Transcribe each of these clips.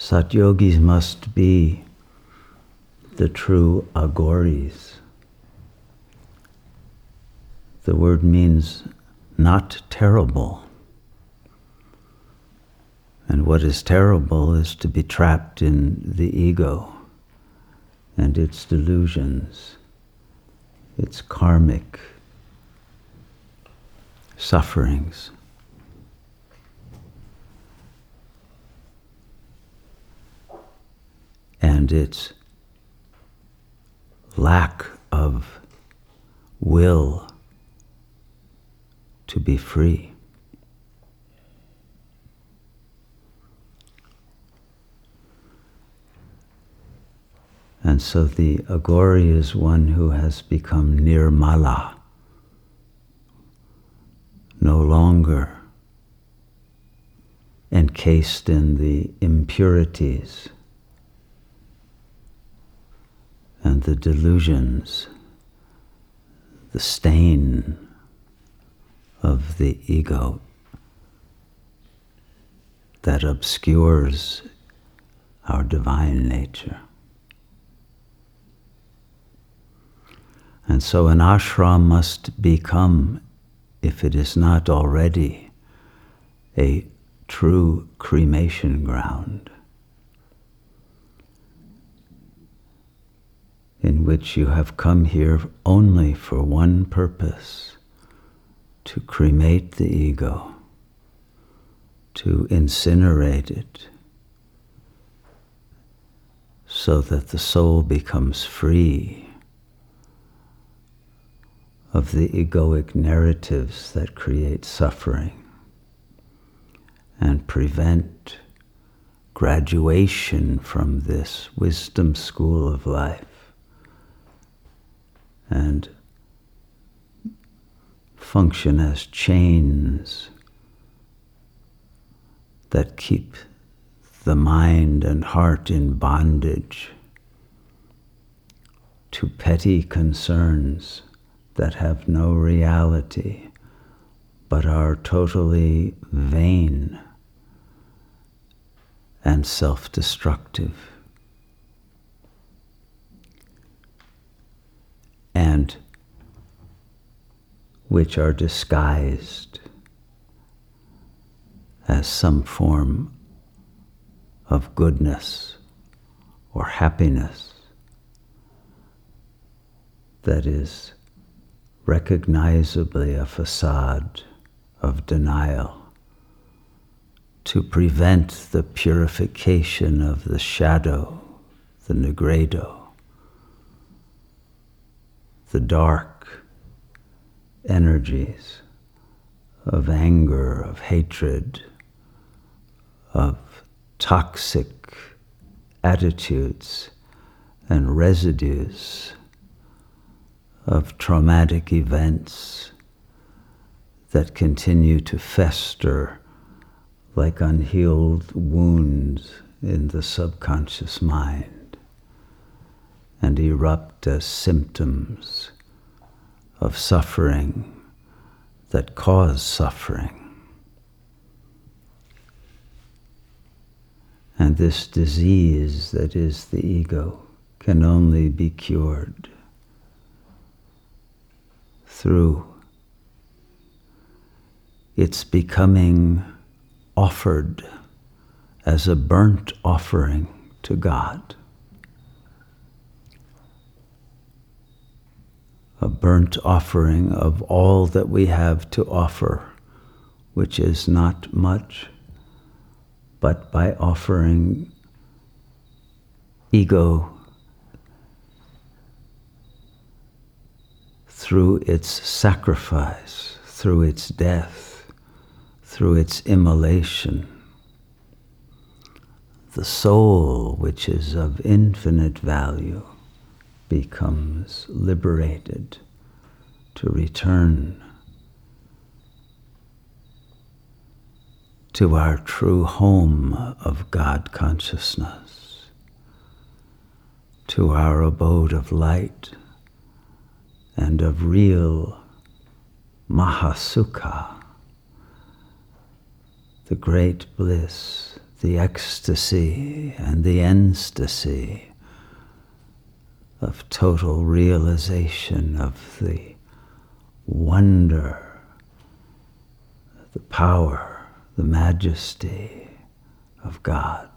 Satyogis must be the true agoris. The word means not terrible. And what is terrible is to be trapped in the ego and its delusions, its karmic sufferings. And its lack of will to be free. And so the agori is one who has become nirmala, no longer encased in the impurities and the delusions, the stain of the ego that obscures our divine nature. And so an ashram must become, if it is not already, a true cremation ground in which you have come here only for one purpose: to cremate the ego, to incinerate it, so that the soul becomes free of the egoic narratives that create suffering and prevent graduation from this wisdom school of life and function as chains that keep the mind and heart in bondage to petty concerns that have no reality but are totally vain and self-destructive, and which are disguised as some form of goodness or happiness that is recognizably a facade of denial to prevent the purification of the shadow, the nigredo, the dark energies of anger, of hatred, of toxic attitudes and residues of traumatic events that continue to fester like unhealed wounds in the subconscious mind and erupt as symptoms of suffering that cause suffering. And this disease that is the ego can only be cured through its becoming offered as a burnt offering to God. A burnt offering of all that we have to offer, which is not much, but by offering ego through its sacrifice, through its death, through its immolation, the soul, which is of infinite value, becomes liberated to return to our true home of God consciousness, to our abode of light and of real Mahasukha, the great bliss the ecstasy and the ecstasy of total realization of the wonder, the power, the majesty of God.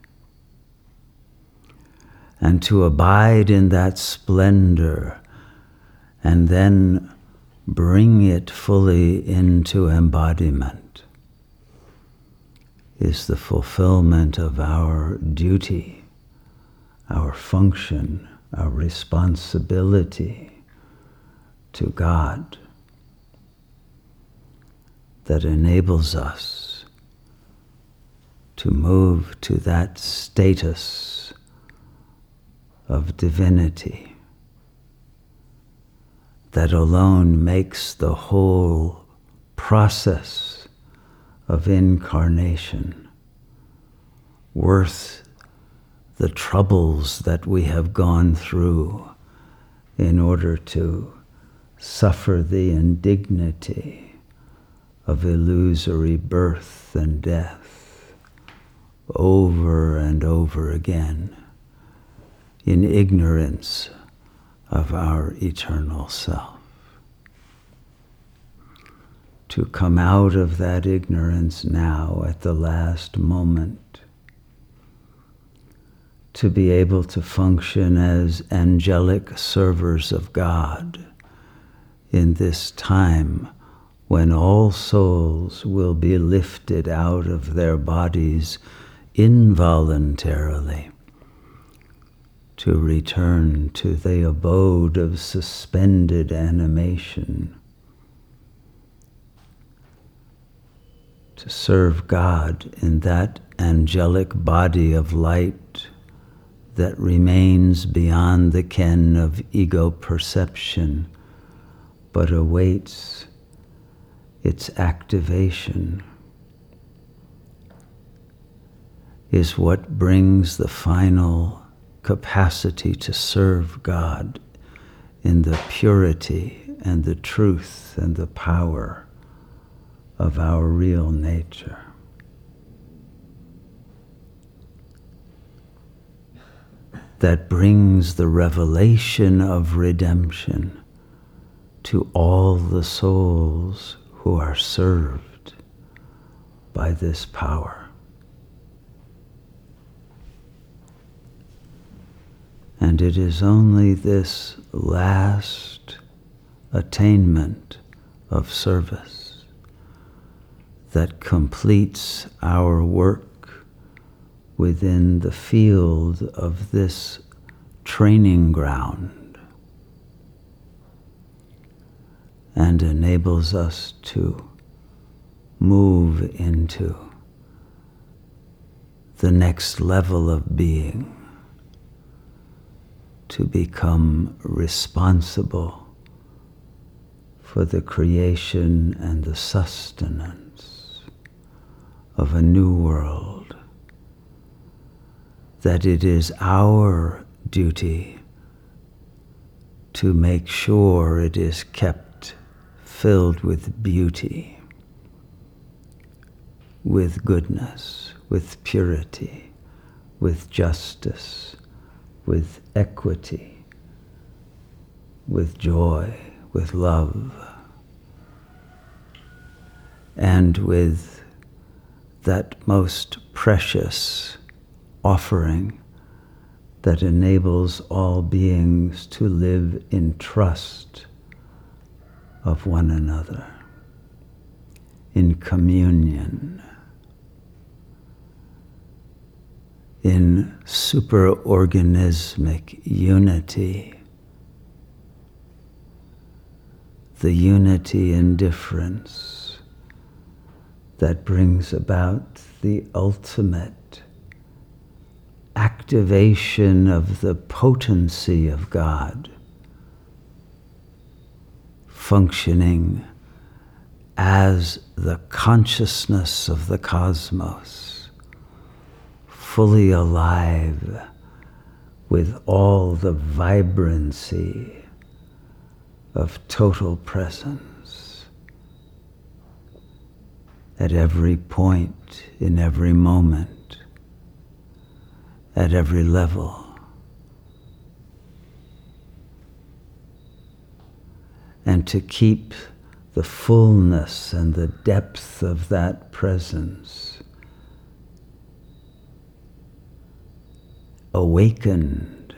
And to abide in that splendor and then bring it fully into embodiment is the fulfillment of our duty, our function, our responsibility to God that enables us to move to that status of divinity that alone makes the whole process of incarnation worth the troubles that we have gone through in order to suffer the indignity of illusory birth and death over and over again in ignorance of our eternal self. To come out of that ignorance now at the last moment, to be able to function as angelic servers of God in this time when all souls will be lifted out of their bodies involuntarily to return to the abode of suspended animation, to serve God in that angelic body of light that remains beyond the ken of ego perception, but awaits its activation, is what brings the final capacity to serve God in the purity and the truth and the power of our real nature. That brings the revelation of redemption to all the souls who are served by this power. And it is only this last attainment of service that completes our work within the field of this training ground and enables us to move into the next level of being, to become responsible for the creation and the sustenance of a new world, that it is our duty to make sure it is kept filled with beauty, with goodness, with purity, with justice, with equity, with joy, with love, and with that most precious offering that enables all beings to live in trust of one another, in communion, in superorganismic unity, the unity in difference that brings about the ultimate activation of the potency of God, functioning as the consciousness of the cosmos, fully alive with all the vibrancy of total presence at every point, in every moment, at every level. And to keep the fullness and the depth of that presence awakened,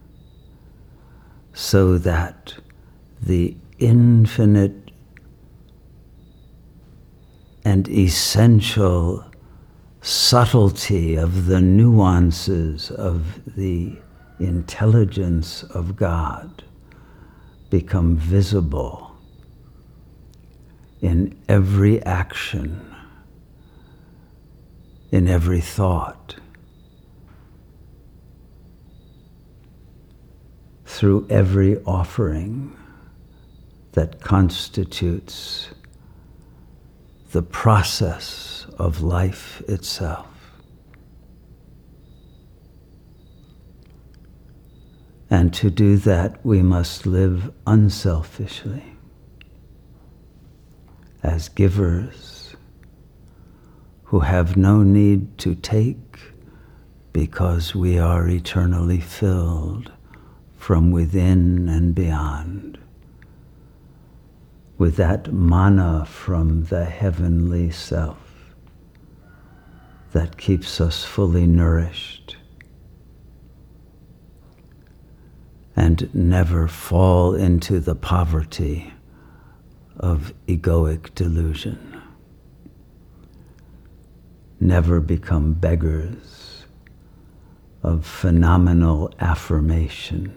so that the infinite and essential subtlety of the nuances of the intelligence of God become visible in every action, in every thought, through every offering that constitutes the process of life itself. And to do that, we must live unselfishly, as givers who have no need to take, because we are eternally filled from within and beyond with that manna from the heavenly self that keeps us fully nourished, and never fall into the poverty of egoic delusion, never become beggars of phenomenal affirmation,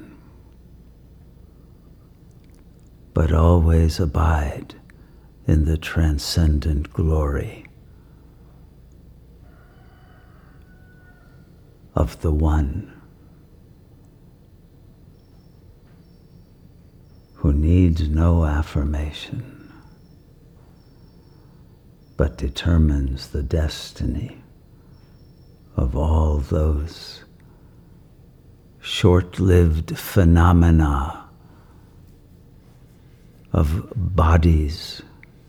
but always abide in the transcendent glory of the One who needs no affirmation, but determines the destiny of all those short-lived phenomena of bodies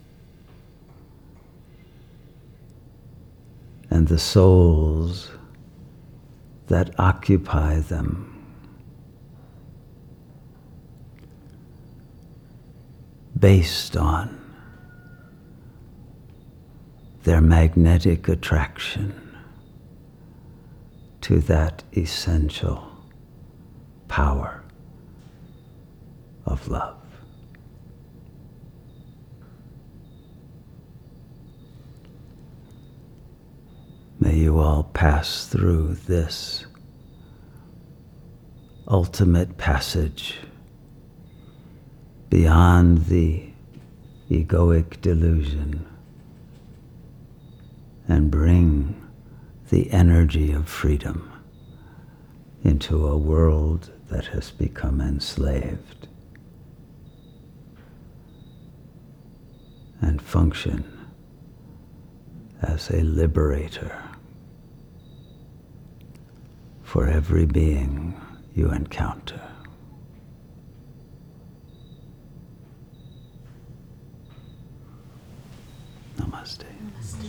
and the souls that occupy them, based on their magnetic attraction to that essential power of love. May you all pass through this ultimate passage beyond the egoic delusion and bring the energy of freedom into a world that has become enslaved, and function as a liberator for every being you encounter. Namaste. Namaste.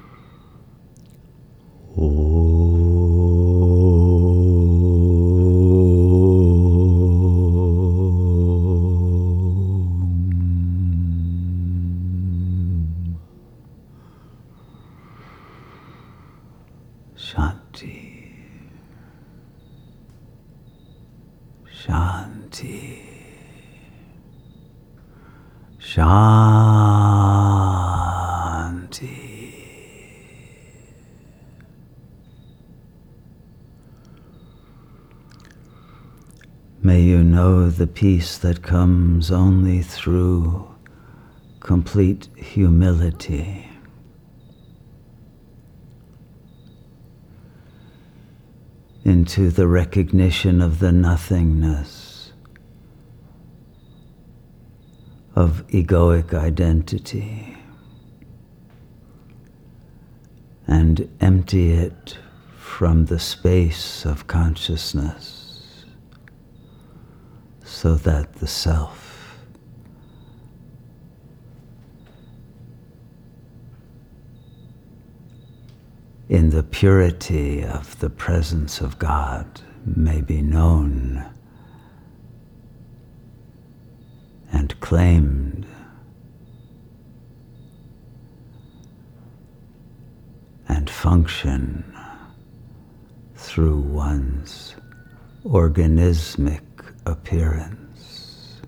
Oh. Shanti. Shanti. Shanti. May you know the peace that comes only through complete humility. Into the recognition of the nothingness of egoic identity, and empty it from the space of consciousness, so that the self in the purity of the presence of God may be known and claimed and function through one's organismic appearance.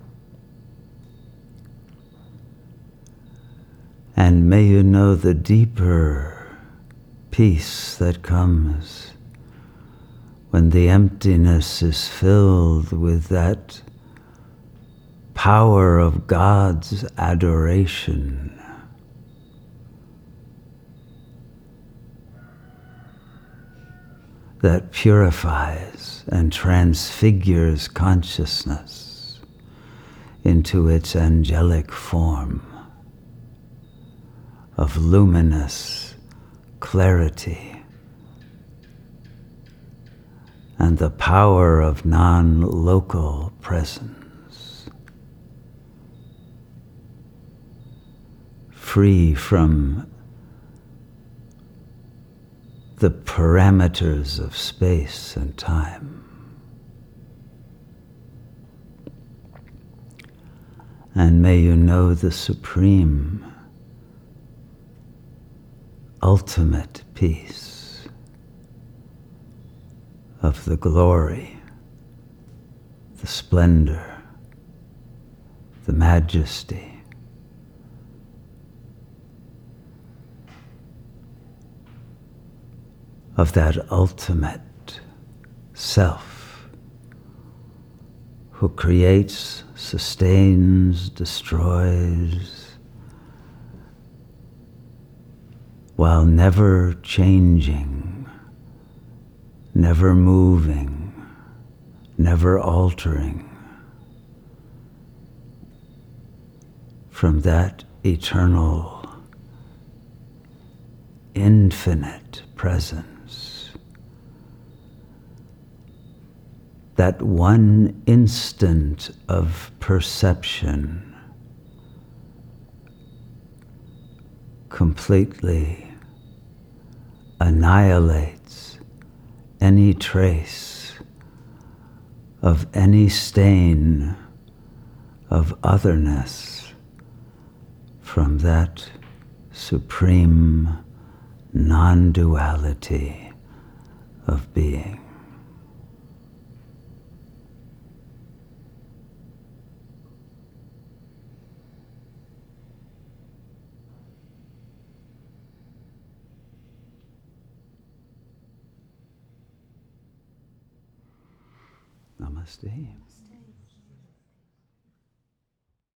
And may you know the deeper peace that comes when the emptiness is filled with that power of God's adoration. That purifies and transfigures consciousness into its angelic form of luminous clarity and the power of non-local presence, free from the parameters of space and time. And may you know the supreme, ultimate peace of the glory, the splendor, the majesty of that ultimate self who creates, sustains, destroys, while never changing, never moving, never altering from that eternal, infinite presence. That one instant of perception completely annihilates any trace of any stain of otherness from that supreme non-duality of being. Namaste.